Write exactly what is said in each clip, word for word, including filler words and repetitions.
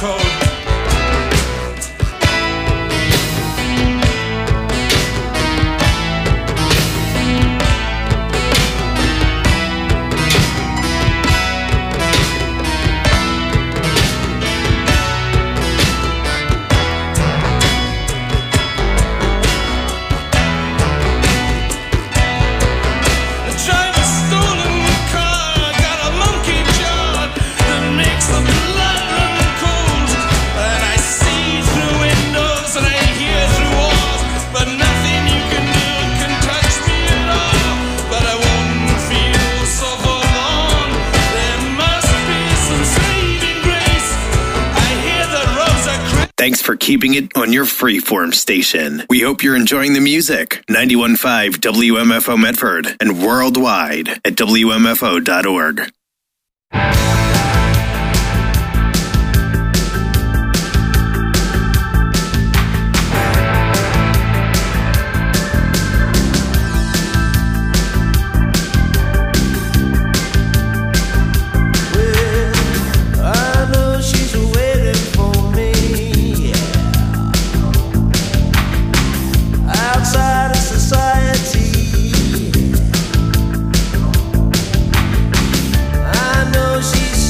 code. Thanks for keeping it on your freeform station. We hope you're enjoying the music. ninety-one point five W M F O Medford and worldwide at W M F O dot org. She's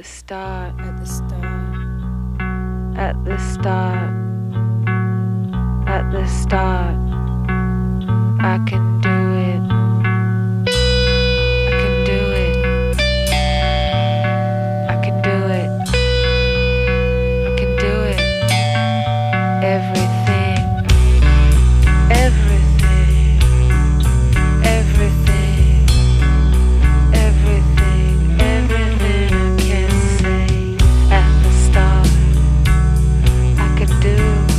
start, at the start, at the start, at the start, I can do it. I can do it. I can do it. I can do it. Everything, everything, everything, everything, everything I can say at the start. I can do.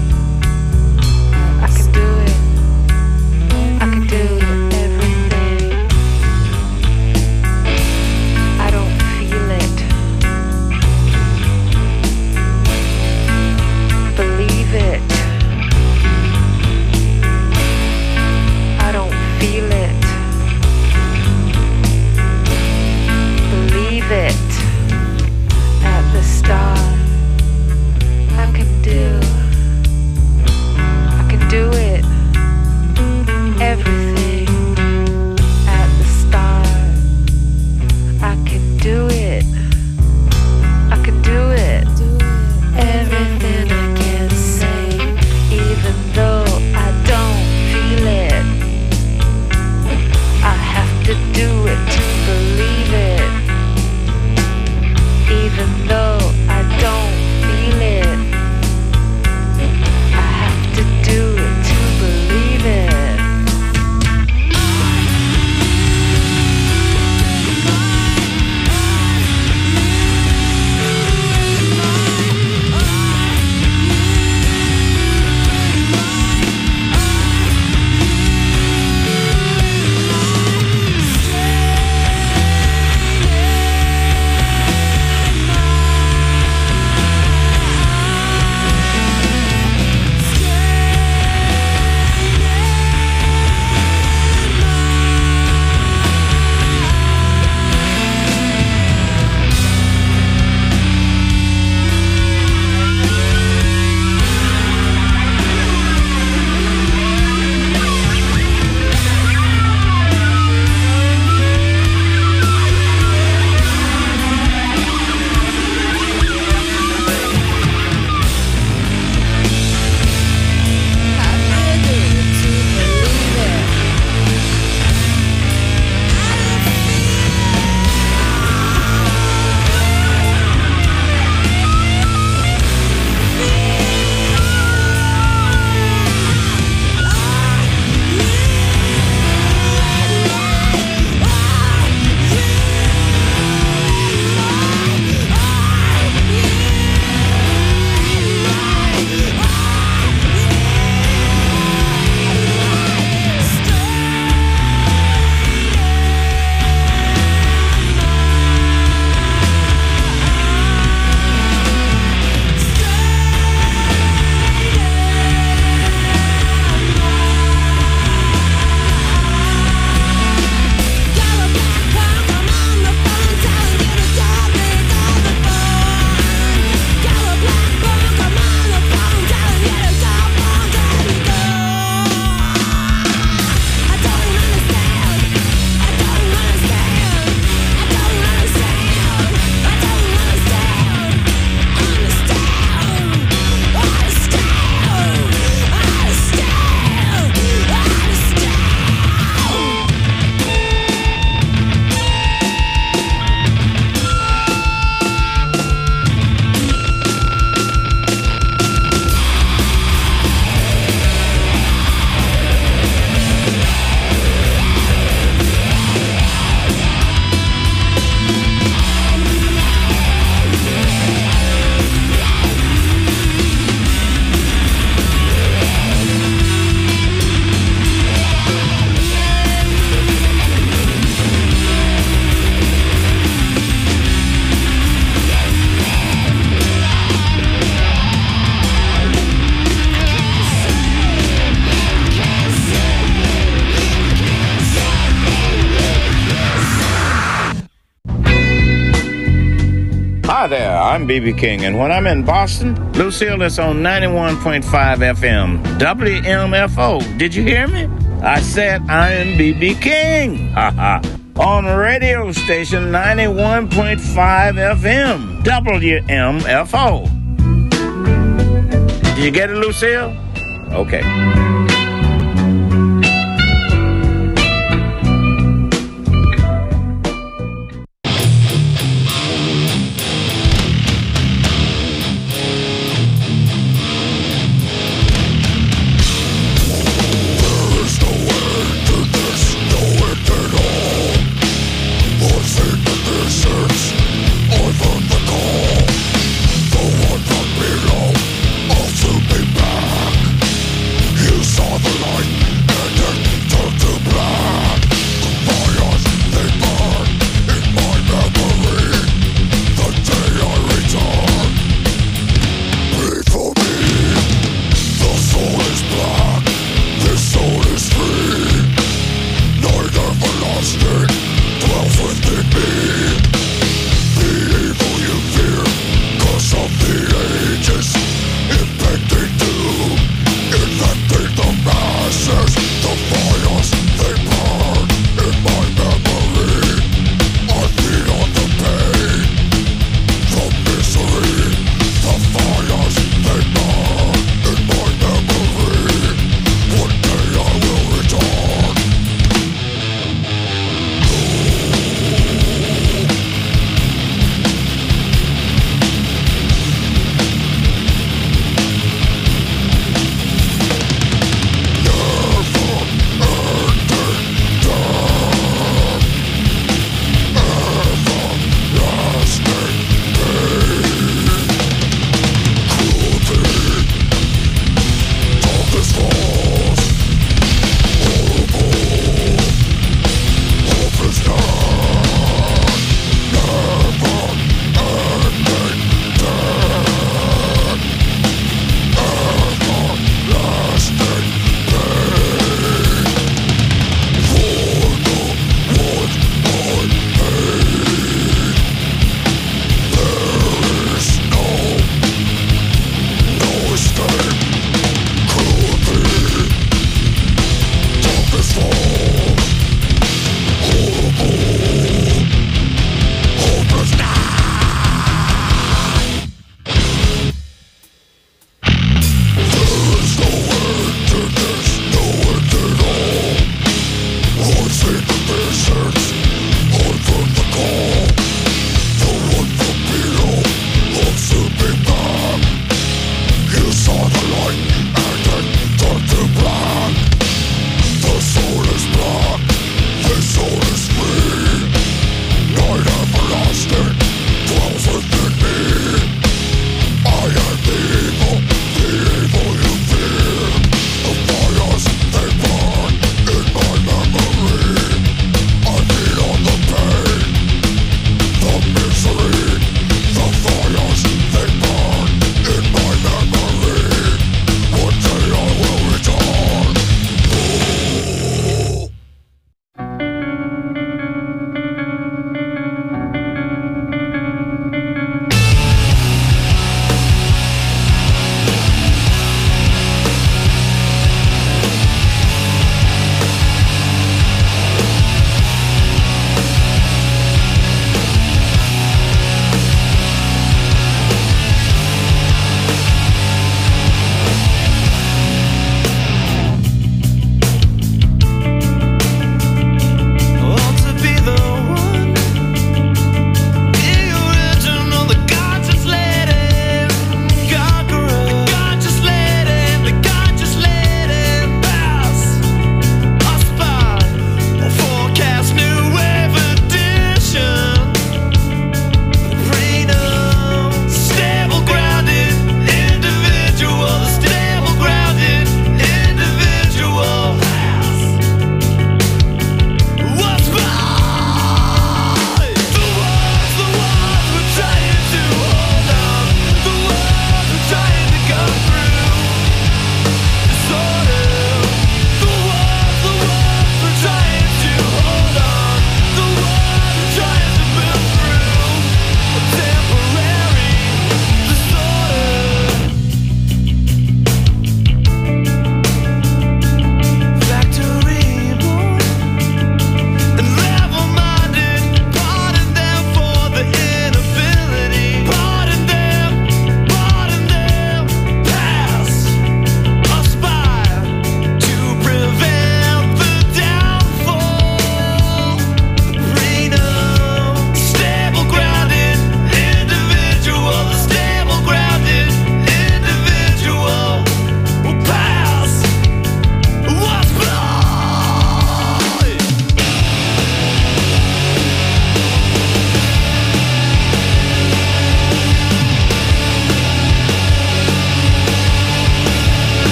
I can do it. I can do everything. I don't feel it. Believe it. I don't feel it. Believe it. At the start, I can do. I can do it. Everything. At the start, I can do it. I can do it. Everything I can say, even though I don't feel it. I have to do it to believe it. Even though I don't feel it. I have to do it to believe it. Hi there, I'm B B King, and when I'm in Boston, Lucille is on ninety-one point five F M, W M F O. Did you hear me? I said I'm B B King. Ha ha. on radio station ninety-one point five F M, W M F O. Did you get it, Lucille? Okay. You saw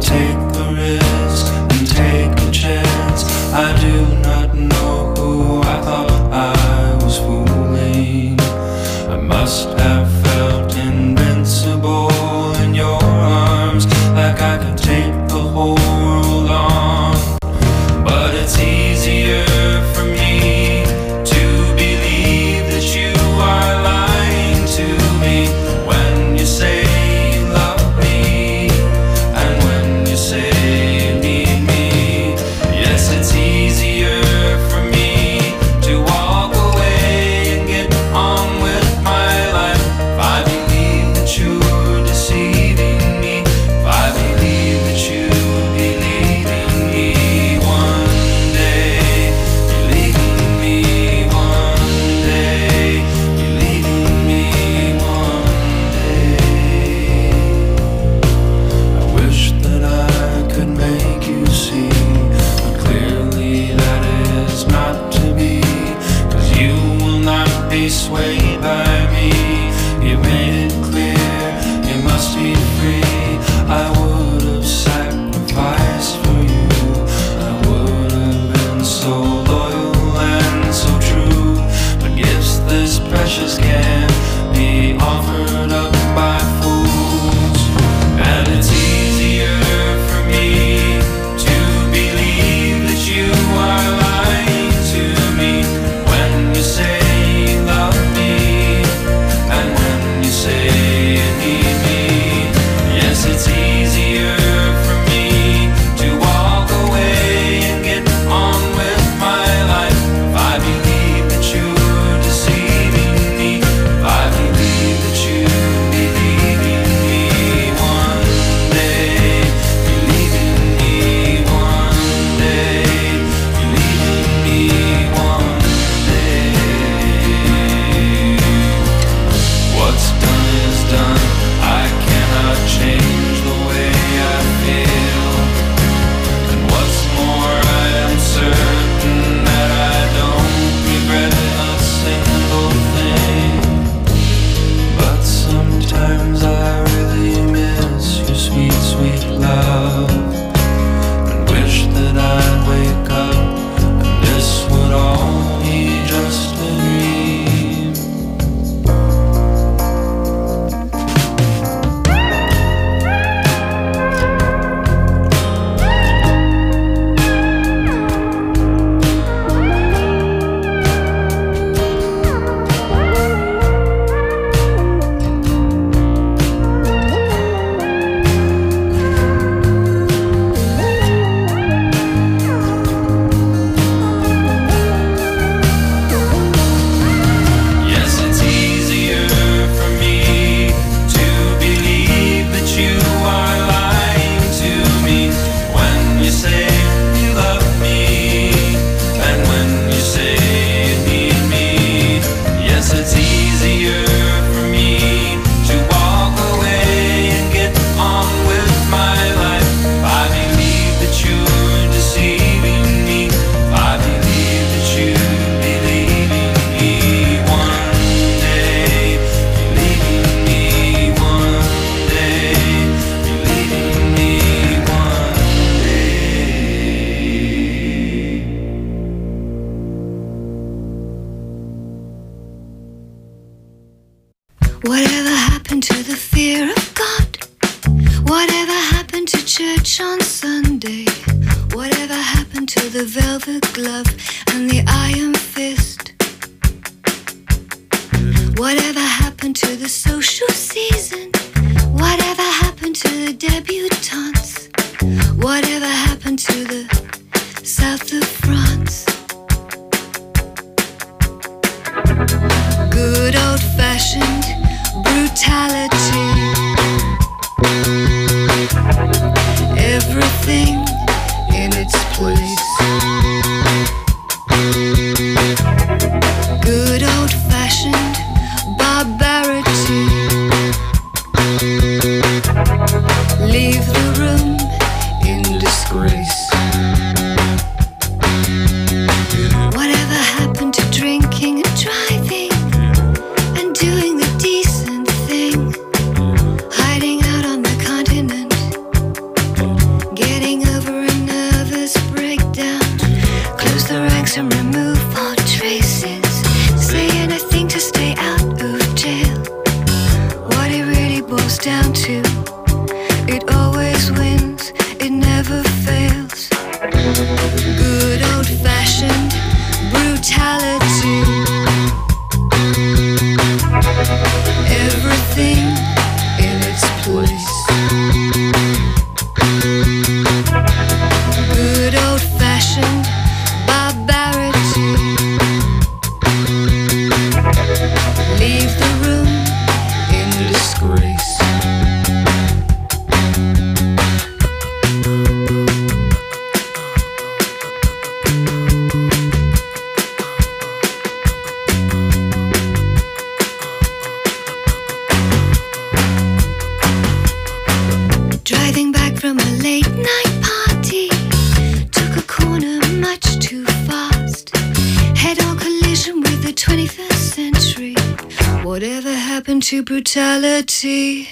take a risk and take a chance. I do not know who I thought I was fooling. I must have felt invincible in your arms, like I could take the whole world on. But it's easier for me to believe that you are lying to me when you say you love me and when you say you need me. Yes, it's easier for me to walk away and get on with my life if I believe that you're deceiving me, if I believe that you'll be leaving me one day. You're leaving me one day. You're leaving me one day. I wish that I could make you see, but clearly that is not to be, 'cause you will not be swayed by me. You made it clear you must be free. I would have sacrificed for you. I would have been so loyal and so true. But gifts this precious can't be offered up by fools. And it's easier for me to believe that you are lying to me when you say you love me and when you say you need me. Yes, it's easier for me to walk away and get on with my life if I believe that you're deceiving me, if I believe that you'll be leaving me one day. You're leaving me one day. You're leaving me one day. What's done is done. I cannot change the way I feel. And what's more, I am certain that I don't regret a single thing. But sometimes I really miss your sweet, sweet love, and wish that I'd wake up and this would all be just a dream. Yes, it's easier for me to believe that you are lying to me when you say you love me and when you say you need me. Yes, it's easier for me to walk away and get on with my life if I believe that you're deceiving me, if I believe that you'll be leaving me one day. You're leaving me one day. You're leaving me one day. Whatever happened to the fear of God? Whatever happened to church on Sunday? Whatever happened to the velvet glove and the iron fist? Whatever happened to the social season? Whatever happened to the debutantes? Whatever happened to the south of France? Good old-fashioned brutality. Everything in its place. Good old-fashioned barbarity. Leave the late night party took a corner much too fast. Head on collision with the twenty-first century. Whatever happened to brutality?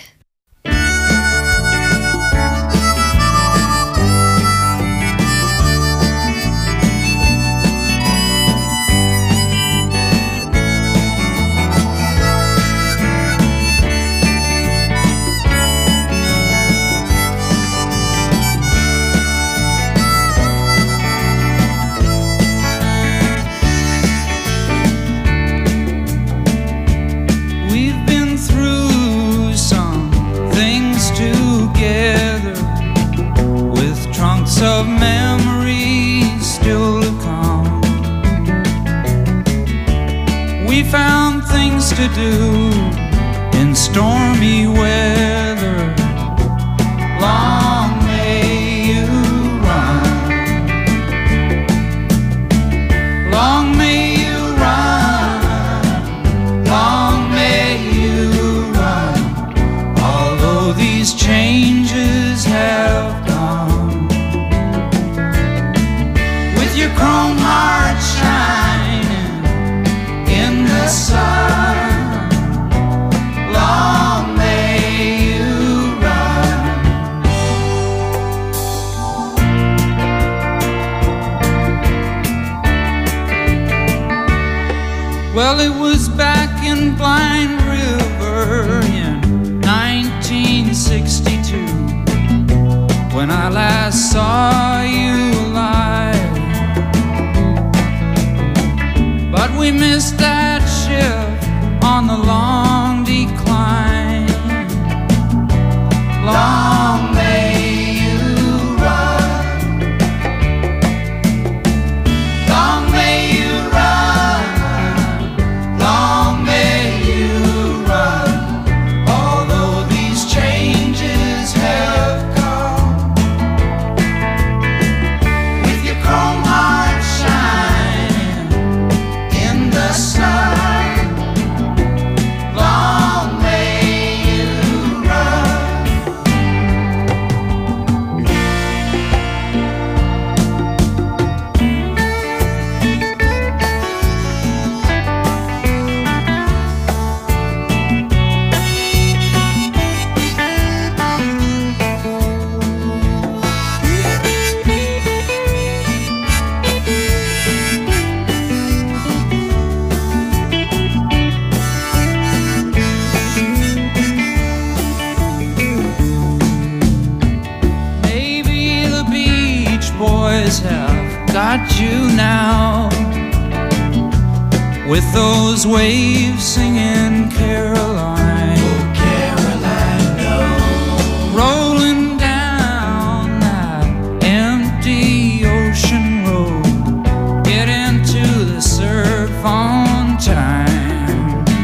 Of memories still to come. We found things to do in stormy weather. Long may you run. Long may you run. Long may you run. Although these changes have your chrome heart shining in the sun. Long may you run. Well, it was back in Blind River in nineteen sixty-two when I last saw you alive. But we missed that ship on the long decline. Long may you run. Long may you run. Long may you run. Although these changes have come. With your chrome heart shining in the sun, long may you run. Maybe the Beach Boys have got you now, with those waves singing Caroline. Oh, Caroline, no. Rolling down that empty ocean road, get into the surf on time.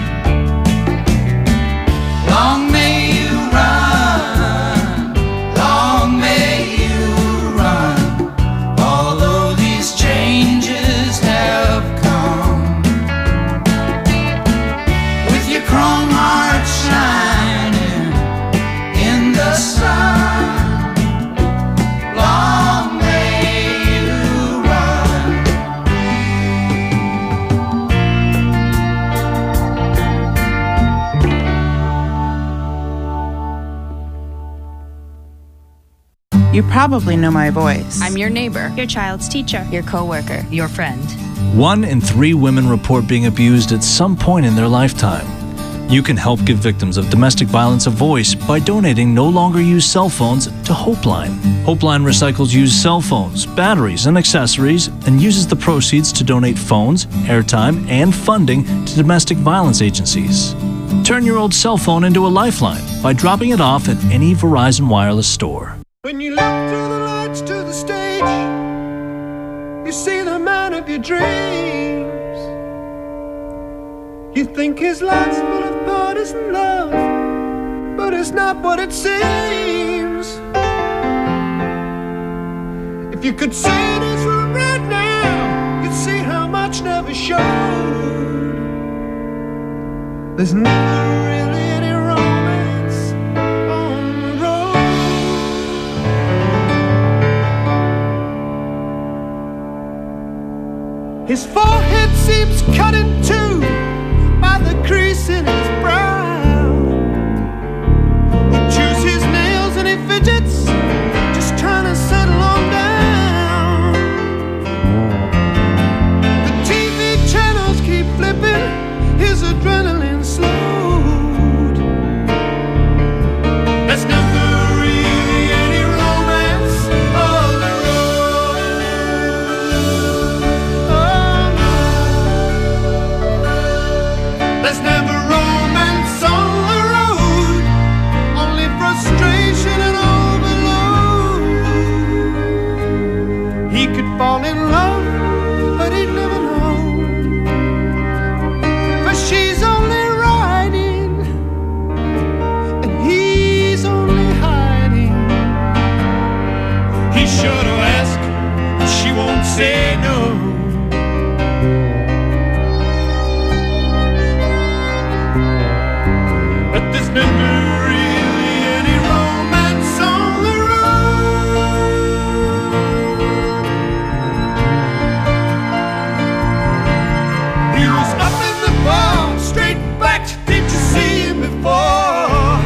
Long may you run. Long may you run. Although these changes have come. With your chrome heart shining in the sun. Long may you run. You probably know my voice. I'm your neighbor, your child's teacher, your coworker, your friend. One in three women report being abused at some point in their lifetime. You can help give victims of domestic violence a voice by donating no longer used cell phones to Hopeline. Hopeline recycles used cell phones, batteries, and accessories and uses the proceeds to donate phones, airtime, and funding to domestic violence agencies. Turn your old cell phone into a lifeline by dropping it off at any Verizon wireless store. When you look through the lights to the stage, you see the man of your dreams. You think his life's full of partisan love, but it's not what it seems. If you could see this room right now, you'd see how much never showed. There's never really any romance on the road. His forehead seems cut in two by the crease in his brow. He chews his nails and he fidgets, just trying to settle on down. The T V channels keep flipping, his adrenaline slowed. There's never really any romance on the road. Oh no. There's never romance on the road, only frustration and overload. He could fall in love, but he'd never know. For she's only riding, and he's only hiding. He's sure to ask, but she won't say no. But there's never really any romance on the road. He was up in the bar, straight backed. Did you see him before?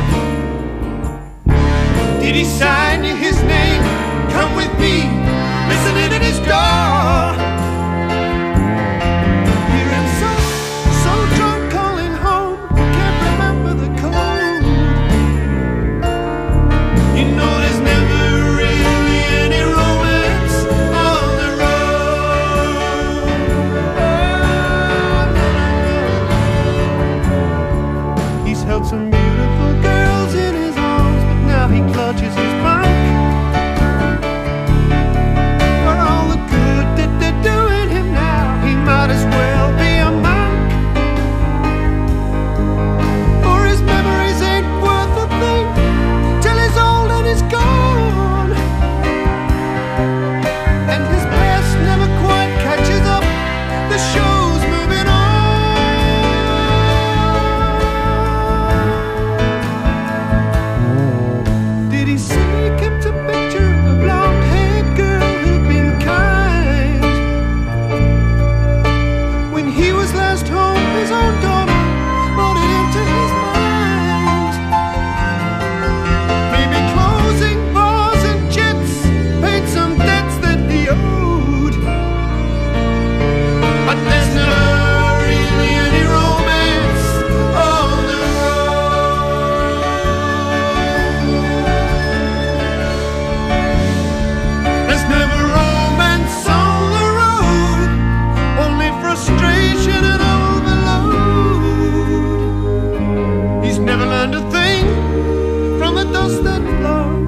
Did he sign his name? Come with me, listening at his door. Hear him so, so drunk calling home, can't remember the code. You know there's never really any romance on the road. Oh, he's held some beautiful girls in his arms, but now he clutches his punk. For all the good that they're doing him now, he might as well be a monk. For his memories ain't worth a thing till he's old and he's gone. And his past never quite catches up, the show's moving on. Did he say he kept a picture of a blonde-haired girl who'd been kind? When he was last home, his own daughter brought it into his mind. Maybe closing bars and jets paid some debts that he owed. But there's never really any romance on the road. There's never romance on the road, only frustration and overload. He's never learned a thing from the dust that blowed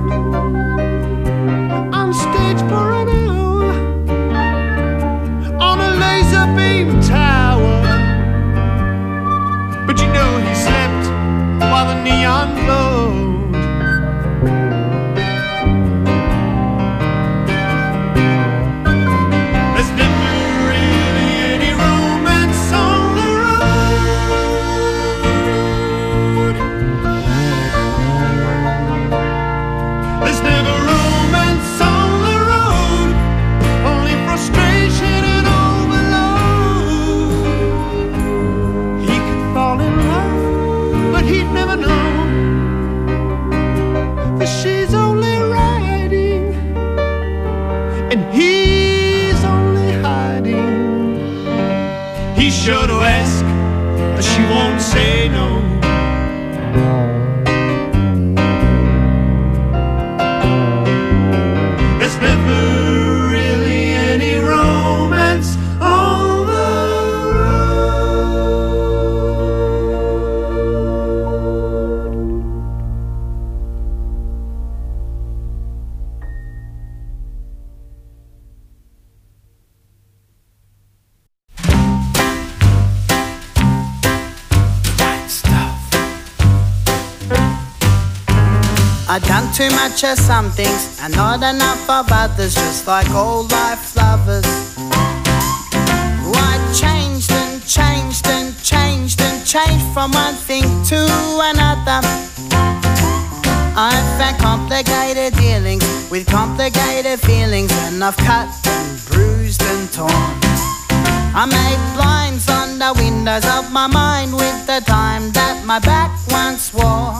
on stage for an hour on a laser beam tower. But you know he slept while the neon glowed. There's never really any romance on the road. There's never romance on the road, only frustration and overload. He could fall in love, but he'd never know. For she's only riding, and he's only hiding. He's sure to ask, but she won't say no. There's never really any romance on the I've done too much of some things and not enough of others, just like all life lovers. I changed and changed and changed and changed from one thing to another. I've had complicated dealings with complicated feelings, and I've cut and bruised and torn. windows of my mind with the time that my back once wore.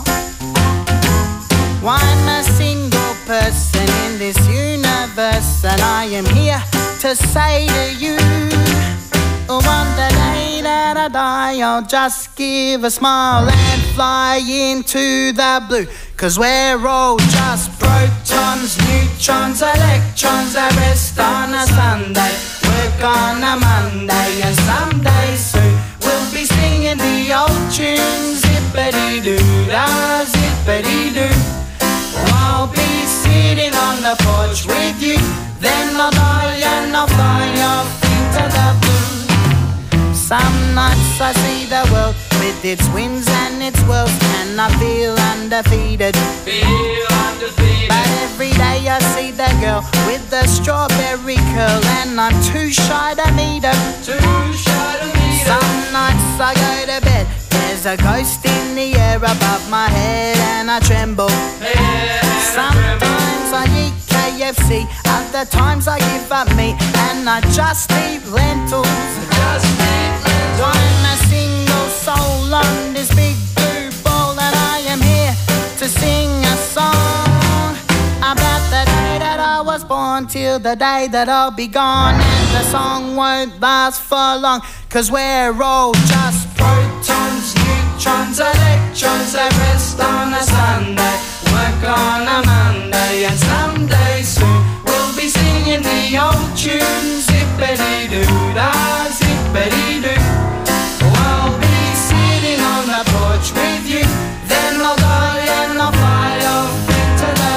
I'm a single person in this universe, and I am here to say to you, on the day that I die, I'll just give a smile and fly into the blue. Cause we're all just protons, neutrons, electrons that rest on a Sunday, work on a Monday, and someday soon we'll be singing the old tunes. Zippity-doo-dah, zippity-doo. I'll be sitting on the porch with you, then I'll die and I'll fly off into the blue. Some nights I see the world with its winds and its whirls, and I feel undefeated. Feel undefeated. But every day I see the girl with the strawberry curl, and I'm too shy to meet her. Too shy to meet her. Some nights I go to bed, there's a ghost in the air above my head, and I tremble. Yeah, Sometimes I eat K F C, other times I give up meat, and I just eat lentils. Just eat lentils. I'm a single soul on this big blue ball, and I am here to sing a song about the day that I was born till the day that I'll be gone. And the song won't last for long, cause we're all just protons, neutrons, electrons that rest on a Sunday, work on a Monday, and someday soon we'll be singing the old tunes. Zippity-doo-dah, zippity-doo. I'll be sitting on the porch with you, then I'll die and I'll fly off into the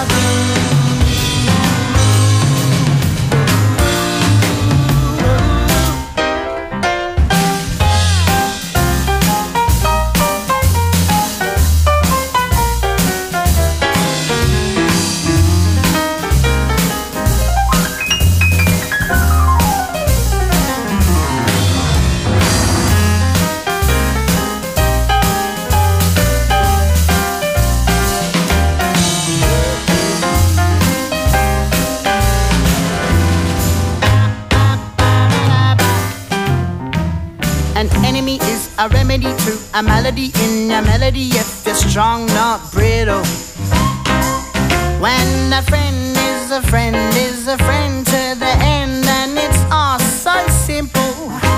a remedy to a malady in a melody if you're strong, not brittle. When a friend is a friend is a friend to the end, and it's all so simple.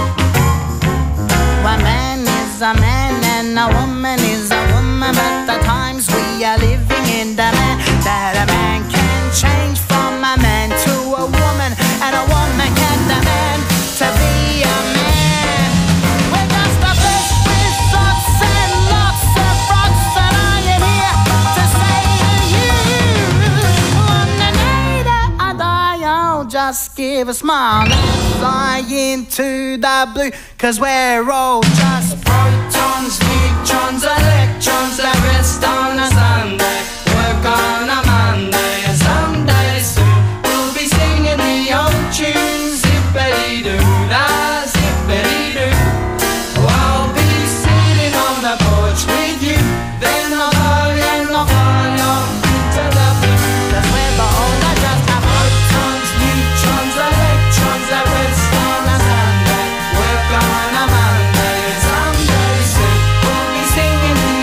One man is a man and a woman is a woman, but the times we are living in demand that a man can change from a man to a woman, and a woman can demand to be a man. Just give a smile and fly into the blue, cause we're all just protons, neutrons, electrons that rest on a Sunday, work on a Monday, and someday soon we'll be singing the old tunes. Zippity-doo-dah, zippity-doo. I'll be sitting on the porch with you, then I'll die and I'll fly off into the blue, cause we're all just have protons, neutrons, electrons that rest on a Sunday, work on a Monday, and someday soon we'll be singing the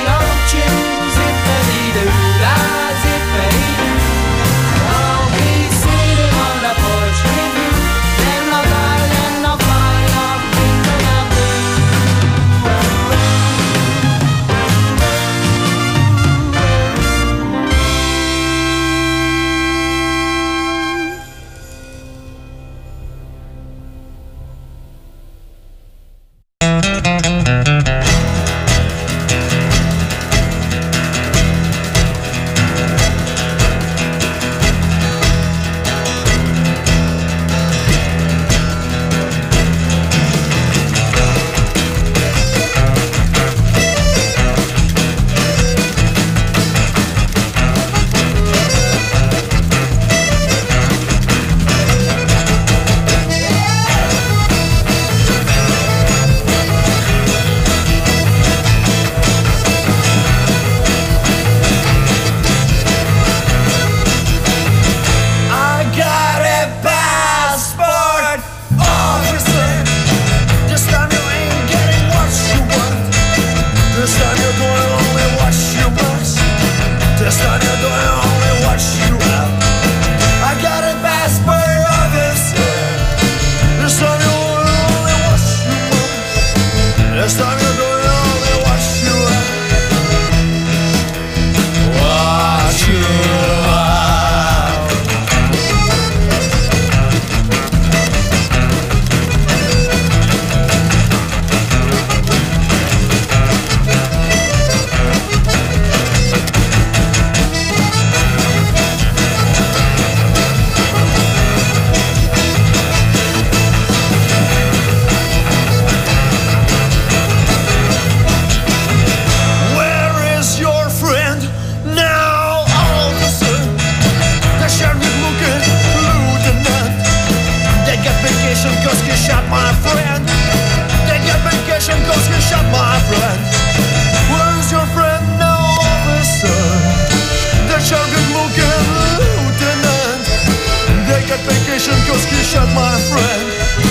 shut, my friend.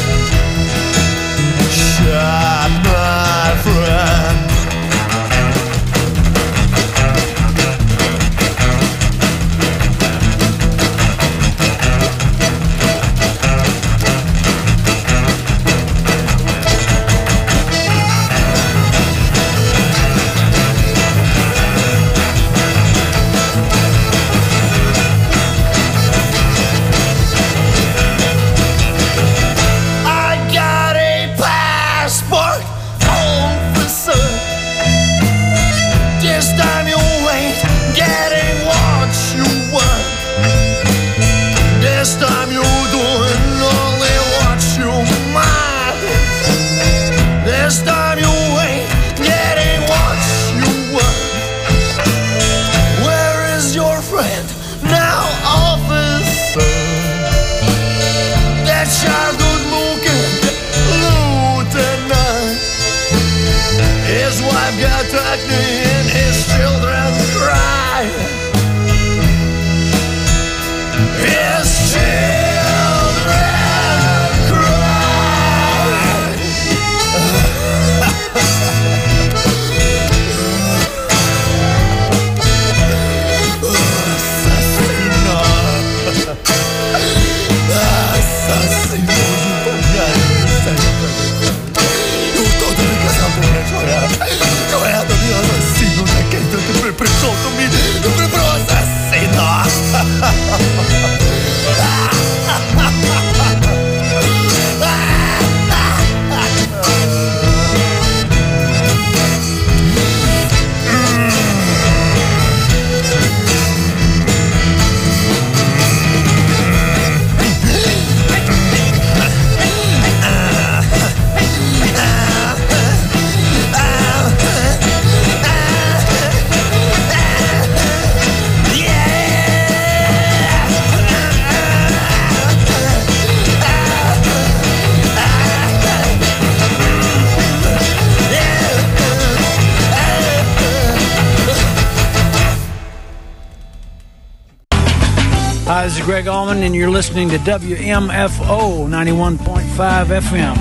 Shut, my friend. And his children cry. His children cry. Assassino. Assassino. Assassino daqui sempre presolto-me sempre pro assassino. Hi, this is Greg Allman, and you're listening to W M F O ninety-one point five F M.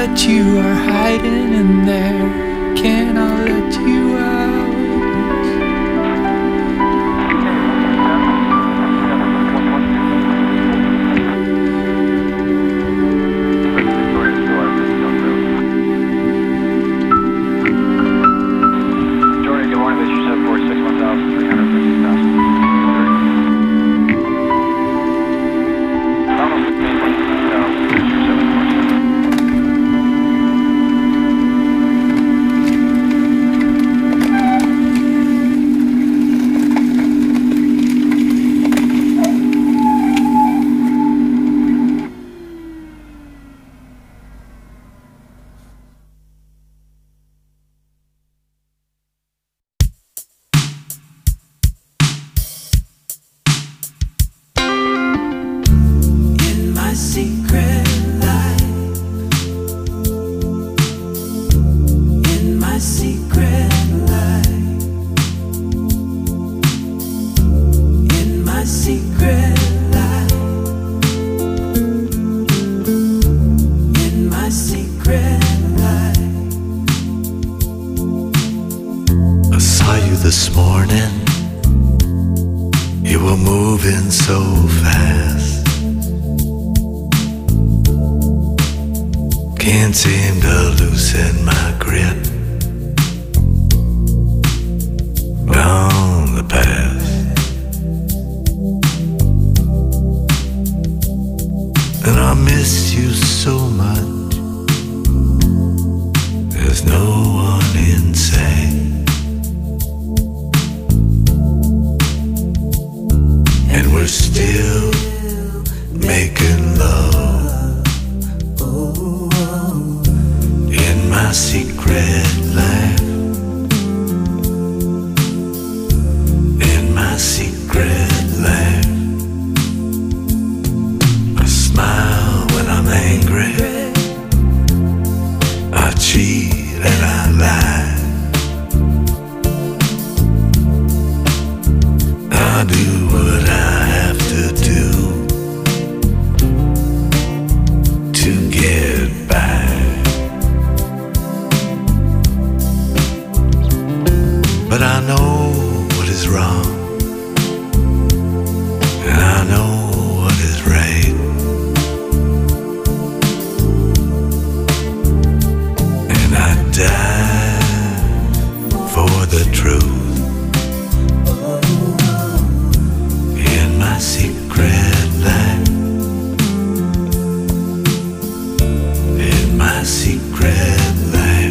that you are hiding in there? Can I let you out? This morning, you were moving so fast. Can't seem to loosen my grip on the past. And I miss you so much. There's no one in sight. And we're still making love in my secret life. In my secret life, I smile when I'm angry, I cheat and I lie, I do what I have to do to get by. But I know what is wrong, and I know what is right, and I die for the truth. In my secret life, in my secret life.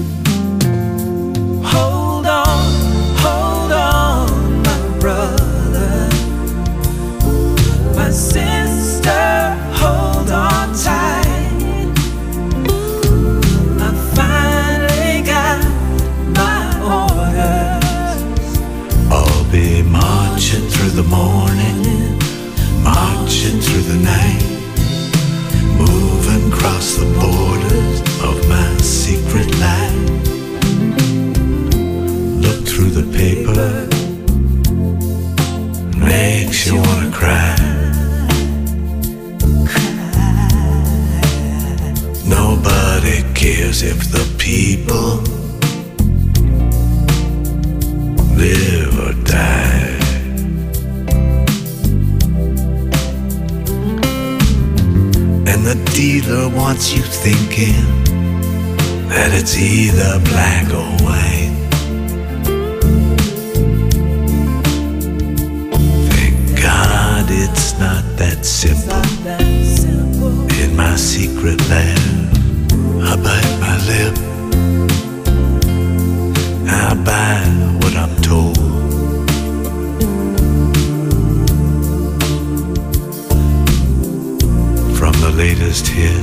Hold on, hold on, my brother, my sister, hold on tight. I finally got my orders. I'll be marching through the morning, marching through the night, moving across the borders of my secret life. Look through the paper, makes you wanna cry. Nobody cares if the people live or die. And the dealer wants you thinking that it's either black or white. Thank God it's not that simple. In my secret life, I bite my lip, I buy what I'm told. From the latest hit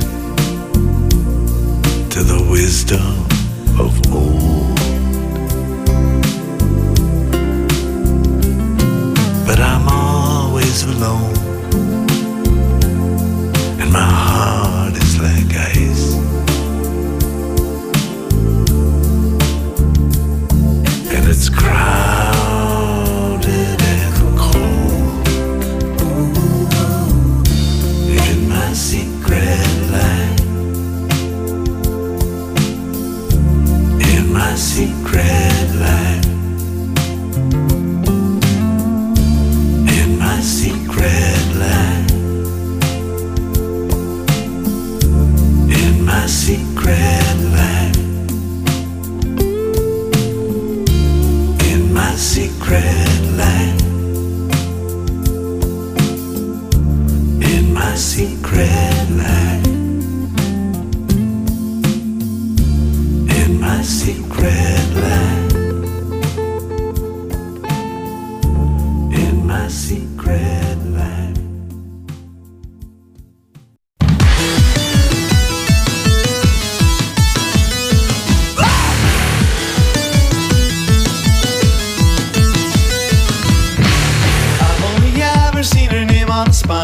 to the wisdom of old. But I'm always alone, and my heart is like ice. And it's crowded and cold in my secret life. secret land. In my secret land. In my secret land. I've only ever seen her name on a spine.